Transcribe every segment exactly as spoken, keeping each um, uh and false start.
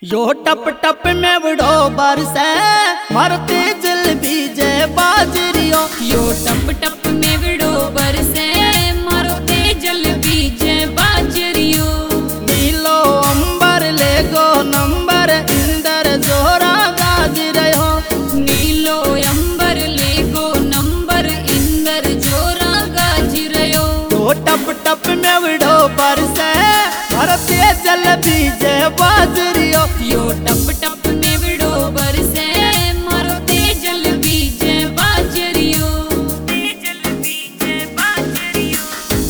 यो टप टप में बड़ो बरसे मरते जल बीजे बाजरियो। यो टप टप में बड़ो बरसे मरते जल बीजे बाजरियो। नीलो अंबर ले गो नंबर इंदर जोरा गाज रहो। नीलो अंबर ले गो नंबर इंदर जोरा गाज रहो। यो टप टप में बड़ो बरसे मरते जल बीजे बाजरियो। यो टप टप में बड़ो बरसे मरते जल बीजे बाजरियो। जल बीजे बाजरियो।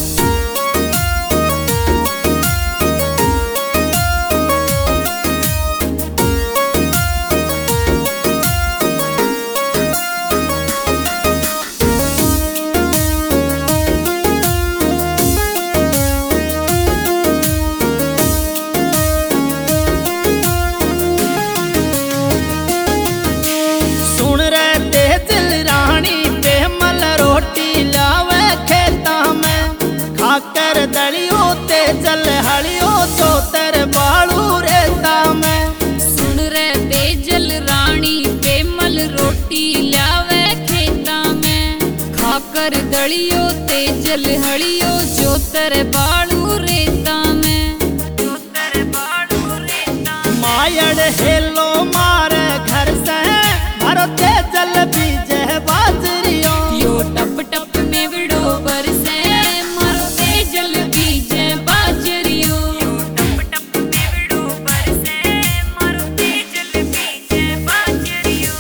खाकर दलियों ते चल हलियों चोतर बालू रेता में। सुन रे तेजल रानी पेमल रोटी लावे खेता में। खाकर दलियों तेजल हलियों चोतर बालू रेता में। चोतर बालू रेता मायड़ हेलो मारे घर से मारो तेजल बीजे बाजरियो। यो टप टप में बड़ो बरसे जल बीजे बाजरियो। यो टप टप में बड़ो बरसे मरते जल बीजे बाजरियो।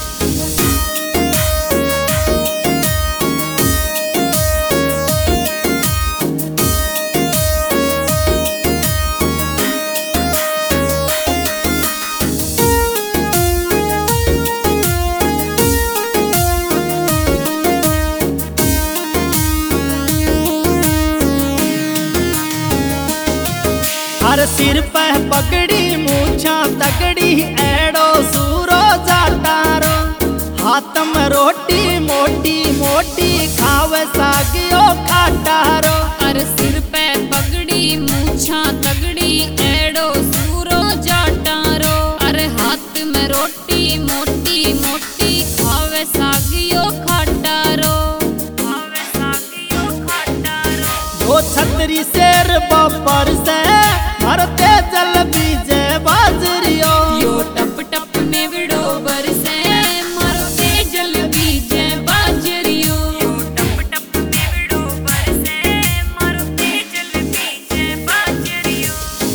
हर सिर पे पकड़ी मूछा तकड़ी एड़ो सूरो जाटारो। हाथ में रोटी मोटी मोटी खावे सागियो खाटारो। हर सिर पे पगड़ी मूछा तगड़ी एड़ो सूरो जाटारो। अरे हाथ में रोटी मोटी मोटी खावे सागियो खाटारो। खावे सागियो खाटारो। दो छतरी शेर बपर से मरते जल बीजे बाजरियो। यो टप टप में बड़ो बरसे मरते जल बीजे बाजरियो। यो टप टप में बड़ो बरसे मरते जल बीजे बाजरियो।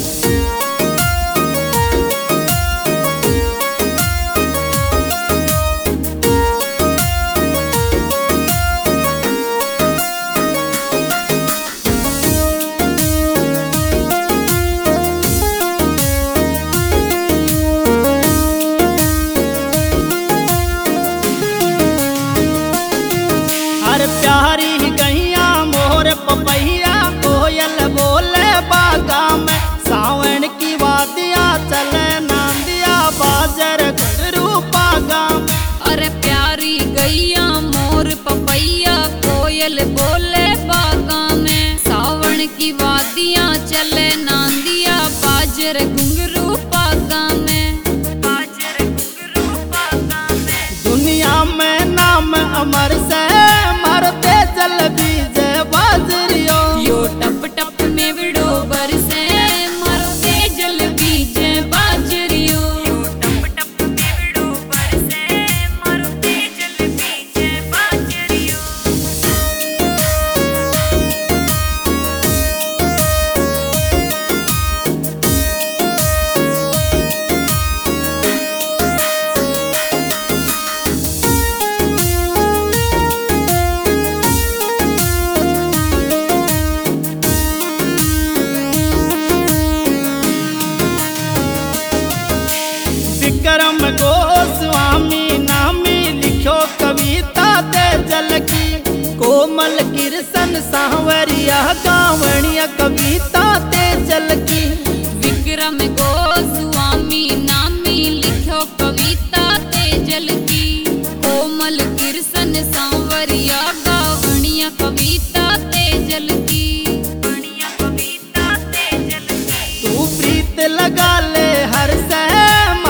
प्यारी गैया मोर पपैया कोयल बोले बागा में। सावन की वादिया चले नांदिया बाजर घुंघरू पागा में। अरे प्यारी गैया मोर पपैया कोयल बोले बागा में। सावन की वादियां चले नांदिया बाजर घुंघरू पागा में। बाजर घुंघरू पागा में। दुनिया में नाम अमर से मरते जल बीजे बाजरियो। यो टप टप में बड़ो बरसे मरते जल बीजे बाजरियो। यो टप टप में बड़ो बरसे मरते जल बीजे बाजरियो। विक्रम गोस्वामी नामी लिखो कविता ते जल की। कोमल कृष्ण सांवरिया गावणिया कविता ते जल की। विक्रम गोस्वामी नामी लिखो कविता ते जल की। कोमल कृष्ण सांवरिया गावणिया कविता ते जल की। कविता ते जल की। तू प्रीत लगा ले हर से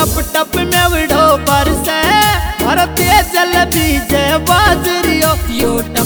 टप टप मेवड़ो बरसे मारो तेजल बीजे बाजरियो। यो